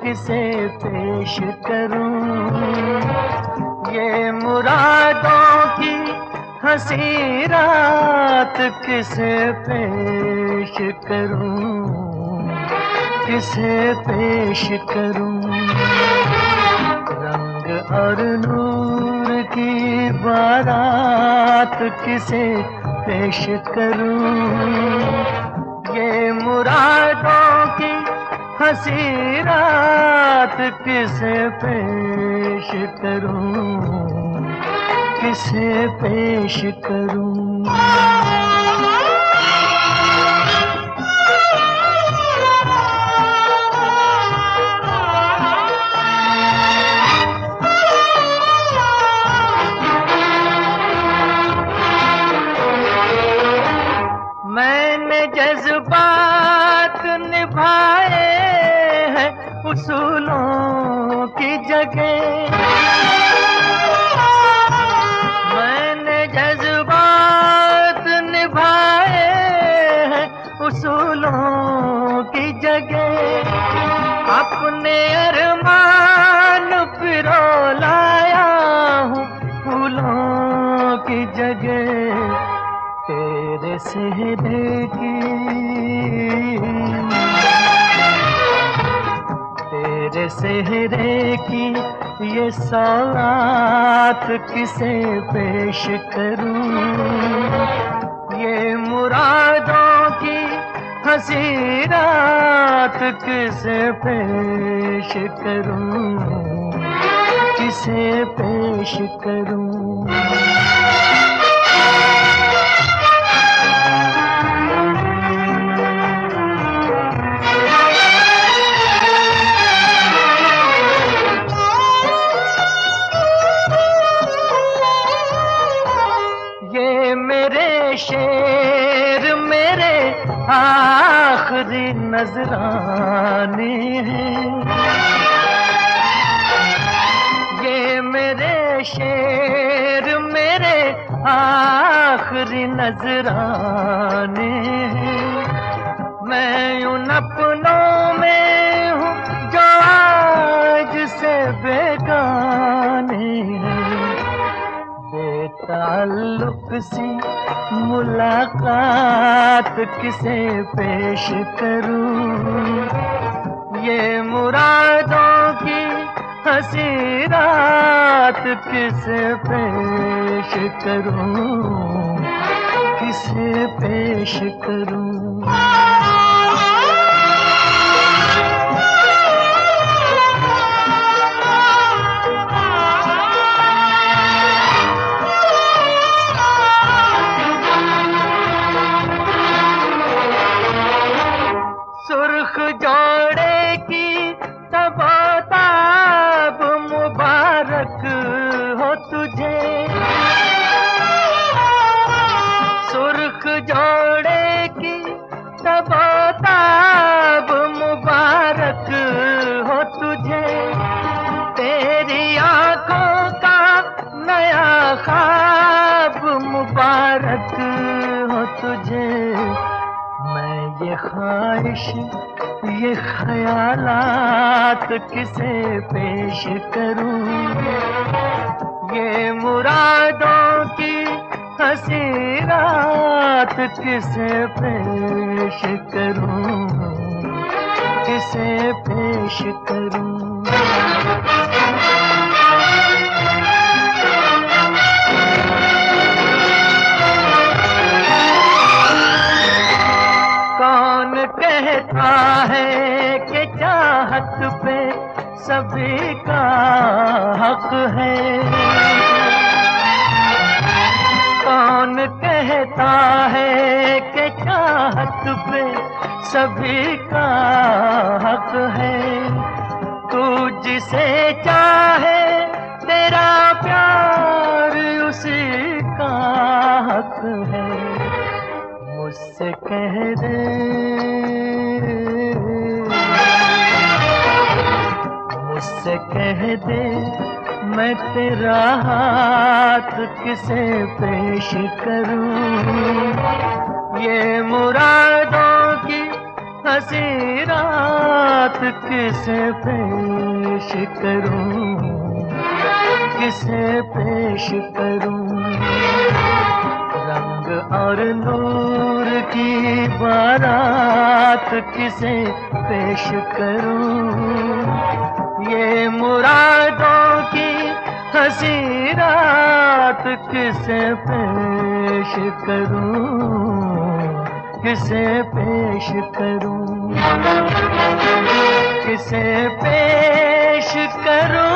किसे पेश करूं, ये मुरादों की हंसी रात किसे पेश करूं, किसे पेश करूं। रंग और नूर की बारात किसे पेश करूं, ये मुरादों की हंसी रात किसे पेश करूं, किसे पेश करूं। मैंने जज्बात निभाए हैं उसूलों की जगह, मैंने जज्बात निभाए हैं उसूलों की जगह। अपने अरमान पिरो लाया हूँ फूलों की जगह। तेरे सेहरे की, तेरे सेहरे की ये सौगात किसे पेश करूं, ये मुरादों की हंसी रात किसे पेश करूं, किसे पेश करूं। मेरे शेर मेरे आखिरी नजराने हैं, ये मेरे शेर मेरे आखिरी नजराने हैं। मैं उन अपनों में हूँ जो आज से बेगाने हैं। बेताल्लुक सी मुलाकात किसे पेश करूं, ये मुरादों की हंसी रात किसे पेश करूं, किसे पेश करूं। सुर्ख जोड़े की तबताब मुबारक हो तुझे, सुर्ख जोड़े की तबताब मुबारक हो तुझे। तेरी आंखों का नया ख्वाब मुबारक हो तुझे। मैं ये ख्वाहिश ये ख्यालात किसे पेश करूं, ये मुरादों की हंसी रात किसे पेश करूं, किसे पेश करूं। कौन कहता है कि चाहत पे सभी का हक है, कौन कहता है कि चाहत पे सभी का हक है। तू जिसे चाहे तेरा प्यार उसी का हक है। मुझसे कह दे, मुझसे कह दे मैं तेरा हाथ किसे पेश करूं, ये मुरादों की हंसी रात किसे पेश करूं, किसे पेश करूं। रंग और नूर की बारात किसे पेश करूं। ये मुरादों की हंसी रात किसे पेश करूं, किसे पेश करूं, किसे पेश करूं।